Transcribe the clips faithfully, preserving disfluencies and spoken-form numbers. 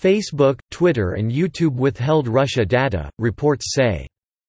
Facebook, Twitter and YouTube withheld Russia data, reports say.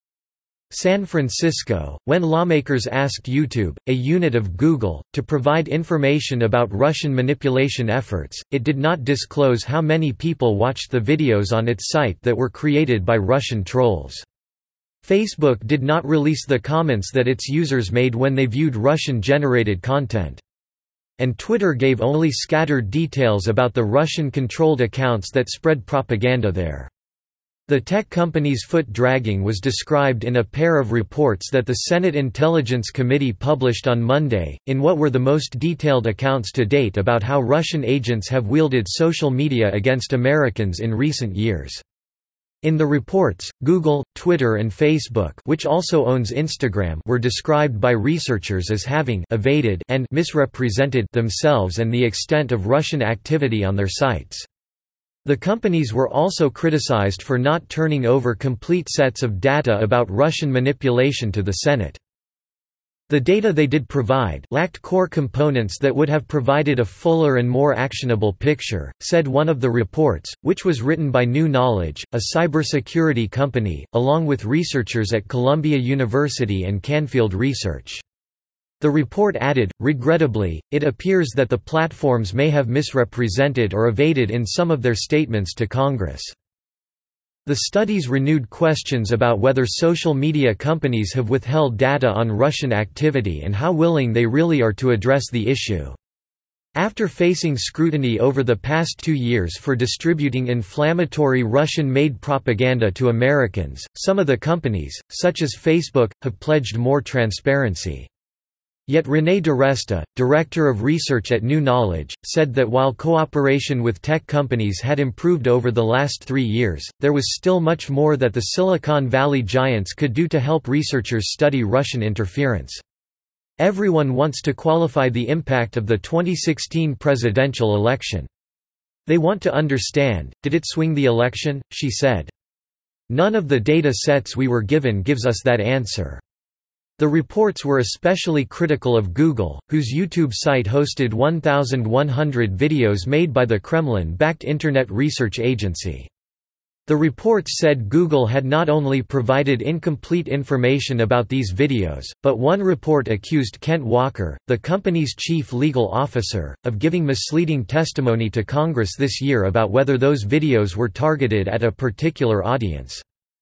San Francisco, when lawmakers asked YouTube, a unit of Google, to provide information about Russian manipulation efforts, it did not disclose how many people watched the videos on its site that were created by Russian trolls. Facebook did not release the comments that its users made when they viewed Russian-generated content. And Twitter gave only scattered details about the Russian-controlled accounts that spread propaganda there. The tech company's foot-dragging was described in a pair of reports that the Senate Intelligence Committee published on Monday, in what were the most detailed accounts to date about how Russian agents have wielded social media against Americans in recent years. In the reports, Google, Twitter and Facebook, which also owns Instagram, were described by researchers as having evaded and misrepresented themselves and the extent of Russian activity on their sites. The companies were also criticized for not turning over complete sets of data about Russian manipulation to the Senate. The data they did provide lacked core components that would have provided a fuller and more actionable picture, said one of the reports, which was written by New Knowledge, a cybersecurity company, along with researchers at Columbia University and Canfield Research. The report added, regrettably, it appears that the platforms may have misrepresented or evaded in some of their statements to Congress. The studies renewed questions about whether social media companies have withheld data on Russian activity and how willing they really are to address the issue. After facing scrutiny over the past two years for distributing inflammatory Russian-made propaganda to Americans, some of the companies, such as Facebook, have pledged more transparency. Yet René DiResta, director of research at New Knowledge, said that while cooperation with tech companies had improved over the last three years, there was still much more that the Silicon Valley giants could do to help researchers study Russian interference. Everyone wants to qualify the impact of the twenty sixteen presidential election. They want to understand, did it swing the election, she said. None of the data sets we were given gives us that answer. The reports were especially critical of Google, whose YouTube site hosted one thousand one hundred videos made by the Kremlin-backed Internet Research Agency. The reports said Google had not only provided incomplete information about these videos, but one report accused Kent Walker, the company's chief legal officer, of giving misleading testimony to Congress this year about whether those videos were targeted at a particular audience.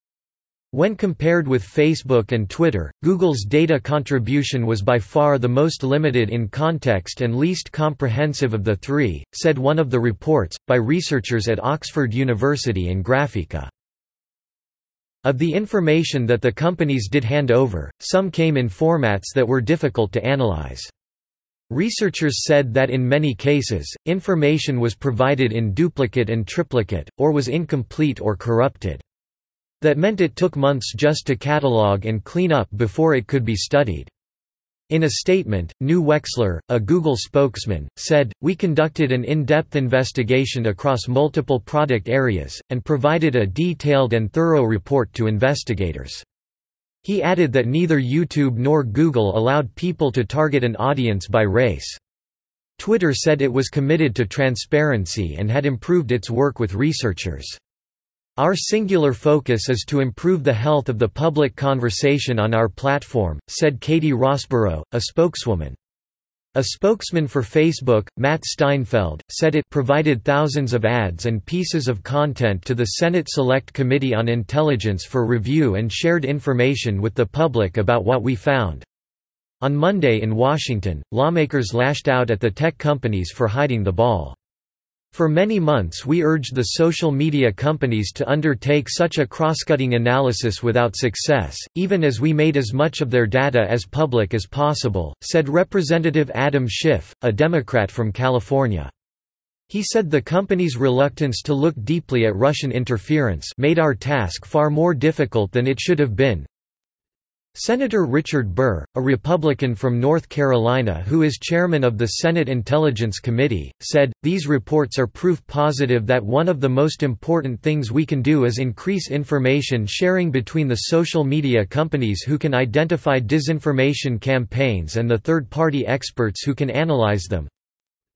When compared with Facebook and Twitter, Google's data contribution was by far the most limited in context and least comprehensive of the three, said one of the reports, by researchers at Oxford University and Graphika. Of the information that the companies did hand over, some came in formats that were difficult to analyze. Researchers said that in many cases, information was provided in duplicate and triplicate, or was incomplete or corrupted. That meant it took months just to catalog and clean up before it could be studied. In a statement, New Wexler, a Google spokesman, said, "We conducted an in-depth investigation across multiple product areas, and provided a detailed and thorough report to investigators." He added that neither YouTube nor Google allowed people to target an audience by race. Twitter said it was committed to transparency and had improved its work with researchers. "Our singular focus is to improve the health of the public conversation on our platform," said Katie Rossborough, a spokeswoman. A spokesman for Facebook, Matt Steinfeld, said it provided thousands of ads and pieces of content to the Senate Select Committee on Intelligence for review and shared information with the public about what we found. On Monday in Washington, lawmakers lashed out at the tech companies for hiding the ball. For many months we urged the social media companies to undertake such a cross-cutting analysis without success, even as we made as much of their data as public as possible, said Representative Adam Schiff, a Democrat from California. He said the company's reluctance to look deeply at Russian interference made our task far more difficult than it should have been. Senator Richard Burr, a Republican from North Carolina who is chairman of the Senate Intelligence Committee, said, "These reports are proof positive that one of the most important things we can do is increase information sharing between the social media companies who can identify disinformation campaigns and the third-party experts who can analyze them."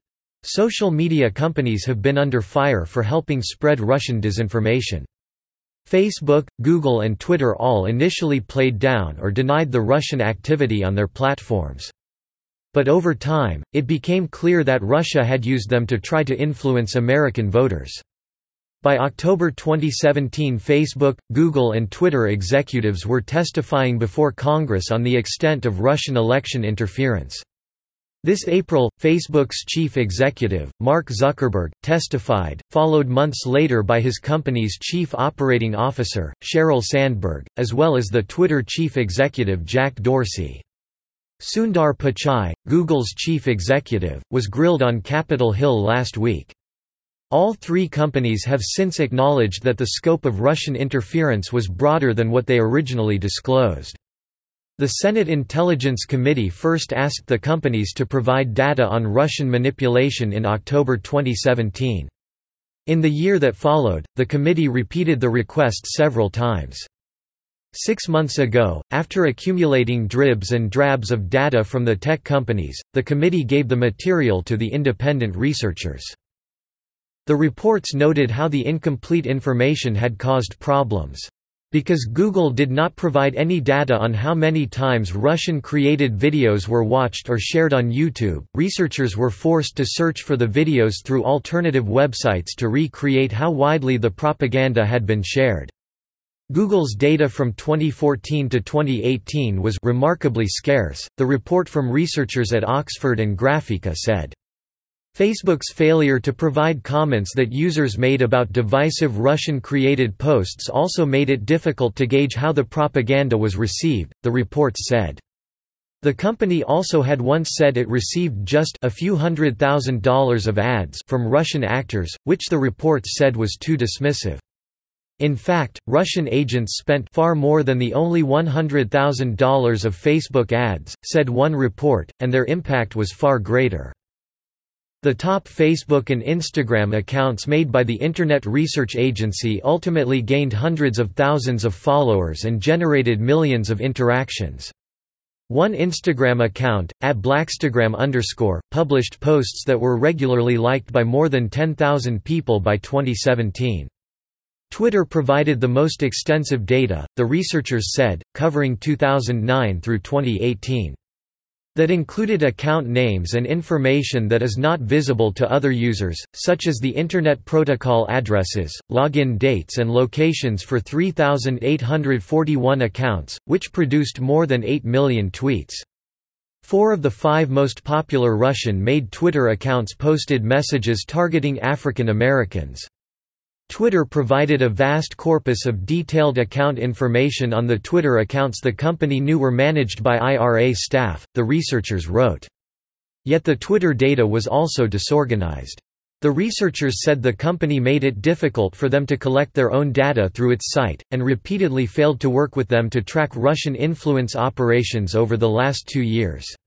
Social media companies have been under fire for helping spread Russian disinformation. Facebook, Google and Twitter all initially played down or denied the Russian activity on their platforms. But over time, it became clear that Russia had used them to try to influence American voters. By October twenty seventeen, Facebook, Google and Twitter executives were testifying before Congress on the extent of Russian election interference. This April, Facebook's chief executive, Mark Zuckerberg, testified, followed months later by his company's chief operating officer, Sheryl Sandberg, as well as the Twitter chief executive Jack Dorsey. Sundar Pichai, Google's chief executive, was grilled on Capitol Hill last week. All three companies have since acknowledged that the scope of Russian interference was broader than what they originally disclosed. The Senate Intelligence Committee first asked the companies to provide data on Russian manipulation in October twenty seventeen. In the year that followed, the committee repeated the request several times. Six months ago, after accumulating dribs and drabs of data from the tech companies, the committee gave the material to the independent researchers. The reports noted how the incomplete information had caused problems. Because Google did not provide any data on how many times Russian-created videos were watched or shared on YouTube, researchers were forced to search for the videos through alternative websites to recreate how widely the propaganda had been shared. Google's data from twenty fourteen to twenty eighteen was remarkably scarce, the report from researchers at Oxford and Graphika said. Facebook's failure to provide comments that users made about divisive Russian-created posts also made it difficult to gauge how the propaganda was received, the reports said. The company also had once said it received just a few hundred thousand dollars of ads from Russian actors, which the reports said was too dismissive. In fact, Russian agents spent far more than the only one hundred thousand dollars of Facebook ads, said one report, and their impact was far greater. The top Facebook and Instagram accounts made by the Internet Research Agency ultimately gained hundreds of thousands of followers and generated millions of interactions. One Instagram account, at Blackstagram underscore, published posts that were regularly liked by more than ten thousand people by twenty seventeen. Twitter provided the most extensive data, the researchers said, covering two thousand nine through twenty eighteen. That included account names and information that is not visible to other users, such as the Internet Protocol addresses, login dates and locations for three thousand eight hundred forty-one accounts, which produced more than eight million tweets. Four of the five most popular Russian-made Twitter accounts posted messages targeting African Americans. Twitter provided a vast corpus of detailed account information on the Twitter accounts the company knew were managed by I R A staff, the researchers wrote. Yet the Twitter data was also disorganized. The researchers said the company made it difficult for them to collect their own data through its site, and repeatedly failed to work with them to track Russian influence operations over the last two years.